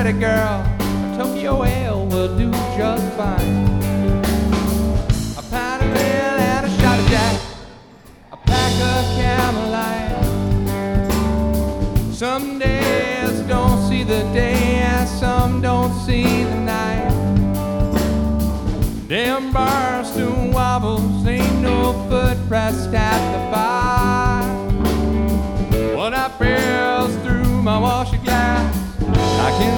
pretty girl, a Tokyo Ale will do just fine. A pint of ale and a shot of Jack, a pack of Camel Light. Some days don't see the day and some don't see the night. Them barstool wobbles ain't no foot rest at the fire.